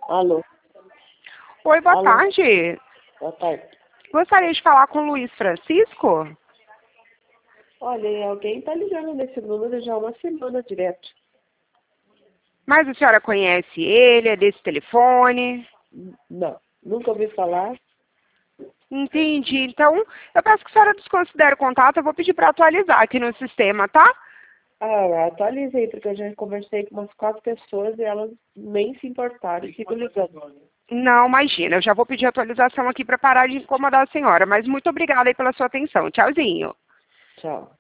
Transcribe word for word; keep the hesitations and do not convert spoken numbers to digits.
Alô? Oi, boa Alô? tarde. Boa tarde. Gostaria de falar com o Luiz Francisco? Olha, alguém tá ligando nesse número já há uma semana direto. Mas a senhora conhece ele, é desse telefone? Não, nunca ouvi falar. Entendi. Então, eu peço que a senhora desconsidere o contato, eu vou pedir para atualizar aqui no sistema, tá? Ah, atualizei, porque eu já conversei com umas quatro pessoas e elas nem se importaram e ficam ligando. Não, imagina, eu já vou pedir atualização aqui para parar de incomodar a senhora, mas muito obrigada aí pela sua atenção. Tchauzinho. Tchau.